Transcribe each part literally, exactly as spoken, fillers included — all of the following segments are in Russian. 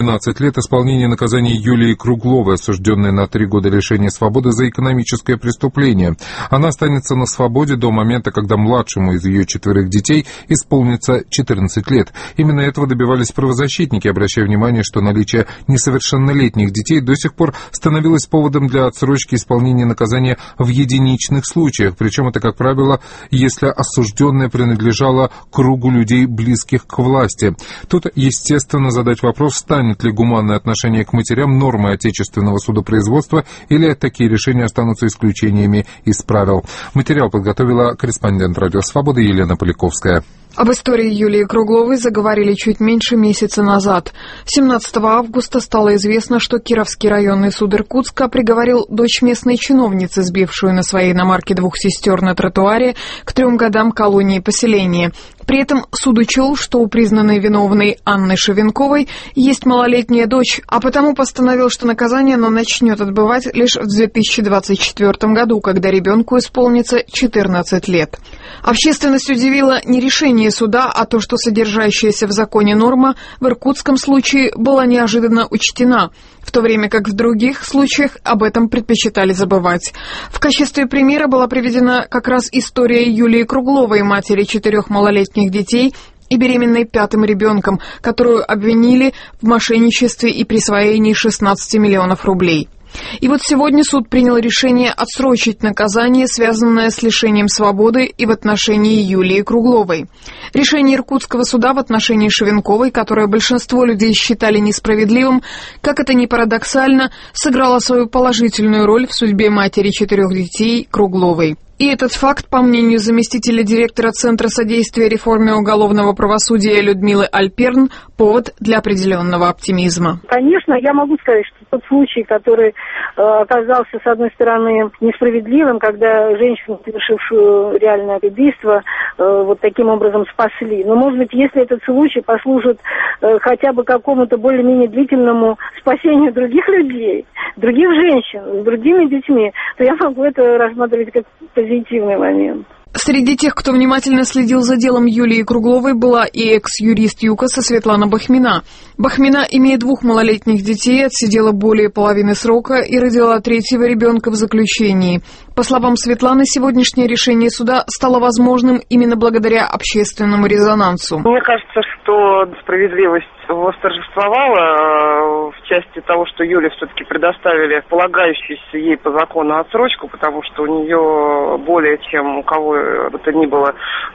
семнадцать лет исполнения наказания Юлии Кругловой, осужденной на три года лишения свободы за экономическое преступление. Она останется на свободе до момента, когда младшему из ее четверых детей исполнится четырнадцать лет. Именно этого добивались правозащитники, обращая внимание, что наличие несовершеннолетних детей до сих пор становилось поводом для отсрочки исполнения наказания в единичных случаях. Причем это, как правило, если осужденная принадлежала кругу людей, близких к власти. Тут, естественно, задать вопрос, станет ли гуманное отношение к матерям нормой отечественного судопроизводства или такие решения останутся исключениями из правил. Материал подготовила корреспондент «Радио Свобода» Елена Поляковская. Об истории Юлии Кругловой заговорили чуть меньше месяца назад. семнадцатого августа стало известно, что Кировский районный суд Иркутска приговорил дочь местной чиновницы, сбившую на своей иномарке двух сестер на тротуаре, к трем годам колонии поселения. При этом суд учел, что у признанной виновной Анны Шевенковой есть малолетняя дочь, а потому постановил, что наказание она начнет отбывать лишь в две тысячи двадцать четвёртом году, когда ребенку исполнится четырнадцать лет. Общественность удивила не решение суда, а то, что содержащаяся в законе норма в иркутском случае была неожиданно учтена, в то время как в других случаях об этом предпочитали забывать. В качестве примера была приведена как раз история Юлии Кругловой, матери четырех малолетних детей и беременной пятым ребенком, которую обвинили в мошенничестве и присвоении шестнадцати миллионов рублей. И вот сегодня суд принял решение отсрочить наказание, связанное с лишением свободы и в отношении Юлии Кругловой. Решение иркутского суда в отношении Шевенковой, которое большинство людей считали несправедливым, как это ни парадоксально, сыграло свою положительную роль в судьбе матери четырех детей Кругловой. И этот факт, по мнению заместителя директора Центра содействия реформе уголовного правосудия Людмилы Альперн, повод для определенного оптимизма. Конечно, я могу сказать, что тот случай, который э, оказался, с одной стороны, несправедливым, когда женщину, совершившую реальное убийство, э, вот таким образом спасли. Но, может быть, если этот случай послужит э, хотя бы какому-то более-менее длительному спасению других людей, других женщин, с другими детьми, то я могу это рассматривать как позитивный момент. Среди тех, кто внимательно следил за делом Юлии Кругловой, была и экс-юрист ЮКОСа Светлана Бахмина. Бахмина, имея двух малолетних детей, отсидела более половины срока и родила третьего ребенка в заключении. По словам Светланы, сегодняшнее решение суда стало возможным именно благодаря общественному резонансу. Мне кажется, что справедливость восторжествовала в части того, что Юле все-таки предоставили полагающуюся ей по закону отсрочку, потому что у нее более чем у кого бы то ни было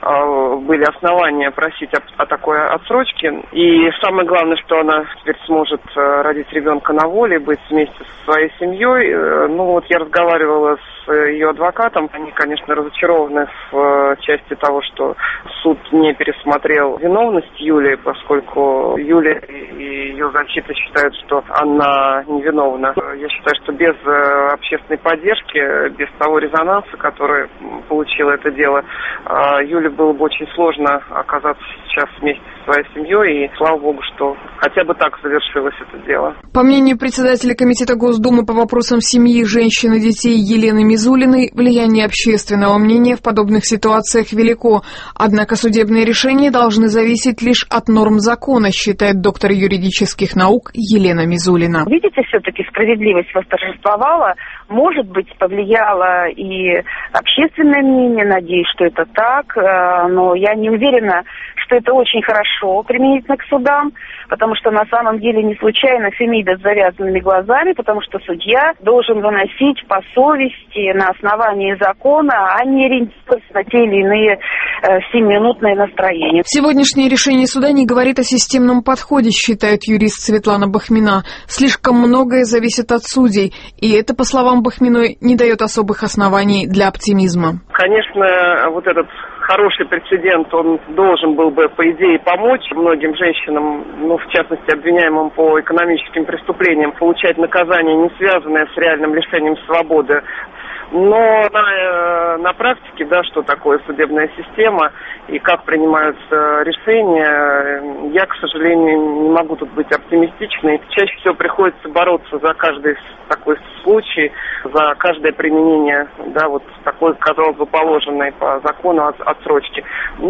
были основания просить о, о такой отсрочке. И самое главное, что она теперь сможет родить ребенка на воле, быть вместе со своей семьей. Ну вот я разговаривала с ее адвокатом. Они, конечно, разочарованы в части того, что суд не пересмотрел виновность Юлии, поскольку Юлия и ее защита считают, что она невиновна. Я считаю, что без общественной поддержки, без того резонанса, который получило это дело, Юле было бы очень сложно оказаться сейчас вместе со своей семьей, и слава богу, что хотя бы так завершилось это дело. По мнению председателя Комитета Госдумы по вопросам семьи, женщин и детей Елены Мизулиной, влияние общественного мнения в подобных ситуациях велико, однако судебные решения должны зависеть лишь от норм закона, считает доктор юридических наук Елена Мизулина. Видите, все-таки справедливость восторжествовала, может быть, повлияло и общественное мнение, надеюсь, что это так, но я не уверена, что это очень хорошо применительно к судам, потому что на самом деле не случайно Фемида с завязанными глазами, потому что судья должен выносить по совести на основании закона, а не ориентироваться на те или иные э, семиминутные настроения. Сегодняшнее решение суда не говорит о системном подходе, считает юрист Светлана Бахмина. Слишком многое зависит от судей, и это, по словам Бахминой, не дает особых оснований для оптимизма. Конечно, вот этот хороший прецедент, он должен был бы, по идее, помочь многим женщинам, ну, в частности, обвиняемым по экономическим преступлениям, получать наказание, не связанное с реальным лишением свободы. Но на, на практике, да, что такое судебная система и как принимаются решения, я, к сожалению, не могу тут быть оптимистичной. Чаще всего приходится бороться за каждый такой случай, за каждое применение, да, вот такой, казалось бы, положенной по закону отсрочки. Ну,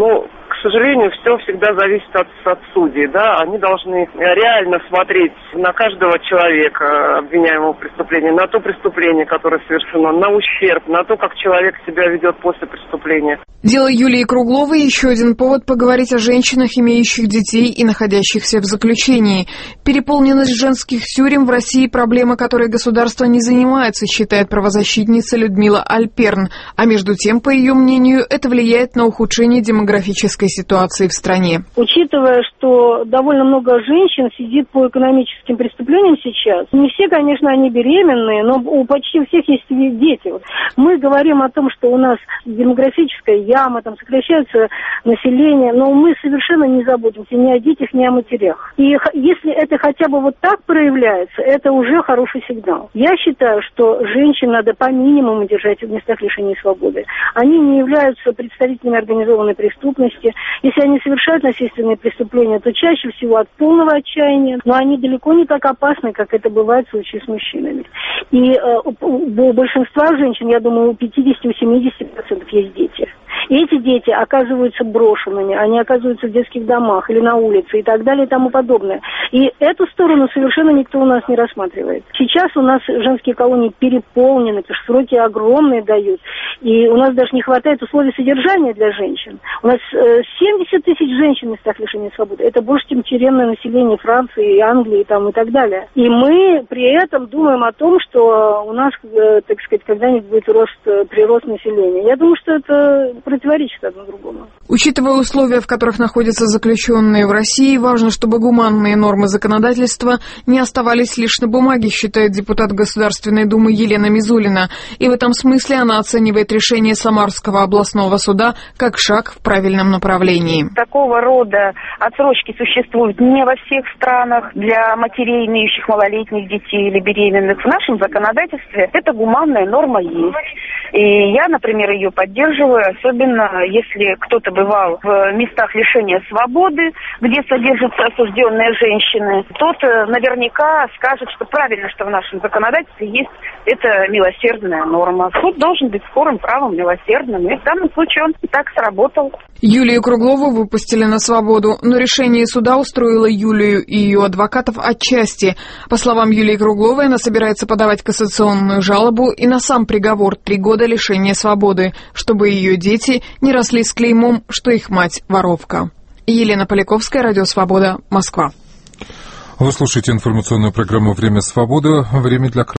К сожалению, все всегда зависит от, от судей, да, они должны реально смотреть на каждого человека, обвиняемого в преступлении, на то преступление, которое совершено, на ущерб, на то, как человек себя ведет после преступления. Дело Юлии Кругловой – еще один повод поговорить о женщинах, имеющих детей и находящихся в заключении. Переполненность женских тюрем в России – проблема, которой государство не занимается, считает правозащитница Людмила Альперн. А между тем, по ее мнению, это влияет на ухудшение демографической ситуации в стране. Учитывая, что довольно много женщин сидит по экономическим преступлениям сейчас, не все, конечно, они беременные, но у почти всех есть дети. Мы говорим о том, что у нас демографическая яма, там сокращается население, но мы совершенно не заботимся ни о детях, ни о матерях. И если это хотя бы вот так проявляется, это уже хороший сигнал. Я считаю, что женщин надо по минимуму держать в местах лишения свободы. Они не являются представителями организованной преступности. Если они совершают насильственные преступления, то чаще всего от полного отчаяния, но они далеко не так опасны, как это бывает в случае с мужчинами. И э, у большинства женщин, я думаю, у пятьдесят-семьдесят процентов есть дети. И эти дети оказываются брошенными, они оказываются в детских домах или на улице и так далее и тому подобное. И эту сторону совершенно никто у нас не рассматривает. Сейчас у нас женские колонии переполнены, потому что сроки огромные дают. И у нас даже не хватает условий содержания для женщин. У нас семьдесят тысяч женщин в местах лишения свободы. Это больше, чем тюремное население Франции, Англии там, и так далее. И мы при этом думаем о том, что у нас, так сказать, когда-нибудь будет рост, прирост населения. Я думаю, что это противоречит одно другому. Учитывая условия, в которых находятся заключенные в России, важно, чтобы гуманные нормы законодательства не оставались лишь на бумаге, считает депутат Государственной Думы Елена Мизулина. И в этом смысле она оценивает решение Самарского областного суда как шаг в правильном направлении. Такого рода отсрочки существуют не во всех странах для матерей, имеющих малолетних детей или беременных. В нашем законодательстве эта гуманная норма есть. И я, например, ее поддерживаю, особенно если кто-то бывал в местах лишения свободы, где содержатся осужденные женщины. Тот наверняка скажет, что правильно, что в нашем законодательстве есть эта милосердная норма. Суд должен быть скорым, правым, милосердным. И в данном случае он и так сработал. Юлию Круглову выпустили на свободу, но решение суда устроило Юлию и ее адвокатов отчасти. По словам Юлии Кругловой, она собирается подавать кассационную жалобу и на сам приговор три года лишения свободы, чтобы ее дети не росли с клеймом, что их мать воровка. Елена Поляковская, Радио Свобода, Москва. Вы слушаете информационную программу «Время свободы». Время для